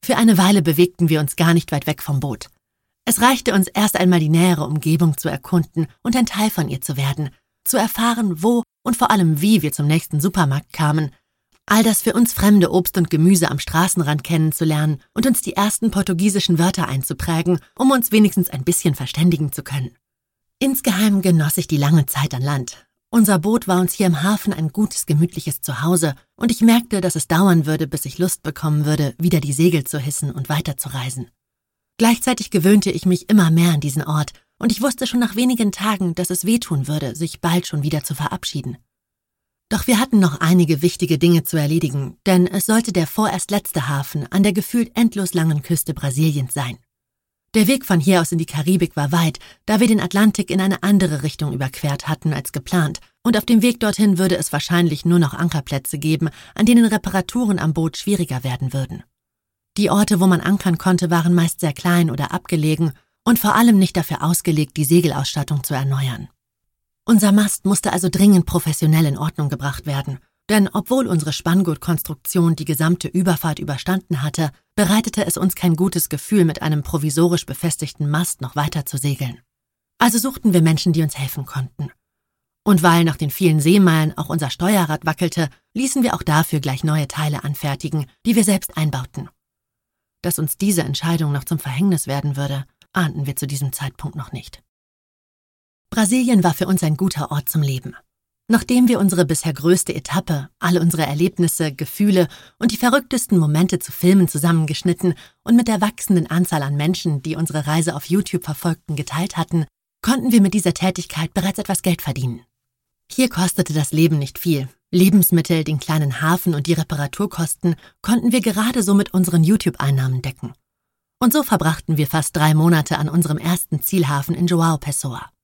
Für eine Weile bewegten wir uns gar nicht weit weg vom Boot. Es reichte uns erst einmal, die nähere Umgebung zu erkunden und ein Teil von ihr zu werden, zu erfahren, wo und vor allem wie wir zum nächsten Supermarkt kamen, all das für uns fremde Obst und Gemüse am Straßenrand kennenzulernen und uns die ersten portugiesischen Wörter einzuprägen, um uns wenigstens ein bisschen verständigen zu können. Insgeheim genoss ich die lange Zeit an Land. Unser Boot war uns hier im Hafen ein gutes, gemütliches Zuhause und ich merkte, dass es dauern würde, bis ich Lust bekommen würde, wieder die Segel zu hissen und weiterzureisen. Gleichzeitig gewöhnte ich mich immer mehr an diesen Ort und ich wusste schon nach wenigen Tagen, dass es wehtun würde, sich bald schon wieder zu verabschieden. Doch wir hatten noch einige wichtige Dinge zu erledigen, denn es sollte der vorerst letzte Hafen an der gefühlt endlos langen Küste Brasiliens sein. Der Weg von hier aus in die Karibik war weit, da wir den Atlantik in eine andere Richtung überquert hatten als geplant, und auf dem Weg dorthin würde es wahrscheinlich nur noch Ankerplätze geben, an denen Reparaturen am Boot schwieriger werden würden. Die Orte, wo man ankern konnte, waren meist sehr klein oder abgelegen und vor allem nicht dafür ausgelegt, die Segelausstattung zu erneuern. Unser Mast musste also dringend professionell in Ordnung gebracht werden, denn obwohl unsere Spanngurtkonstruktion die gesamte Überfahrt überstanden hatte, bereitete es uns kein gutes Gefühl, mit einem provisorisch befestigten Mast noch weiter zu segeln. Also suchten wir Menschen, die uns helfen konnten. Und weil nach den vielen Seemeilen auch unser Steuerrad wackelte, ließen wir auch dafür gleich neue Teile anfertigen, die wir selbst einbauten. Dass uns diese Entscheidung noch zum Verhängnis werden würde, ahnten wir zu diesem Zeitpunkt noch nicht. Brasilien war für uns ein guter Ort zum Leben. Nachdem wir unsere bisher größte Etappe, alle unsere Erlebnisse, Gefühle und die verrücktesten Momente zu Filmen zusammengeschnitten und mit der wachsenden Anzahl an Menschen, die unsere Reise auf YouTube verfolgten, geteilt hatten, konnten wir mit dieser Tätigkeit bereits etwas Geld verdienen. Hier kostete das Leben nicht viel. Lebensmittel, den kleinen Hafen und die Reparaturkosten konnten wir gerade so mit unseren YouTube-Einnahmen decken. Und so verbrachten wir fast 3 Monate an unserem ersten Zielhafen in João Pessoa.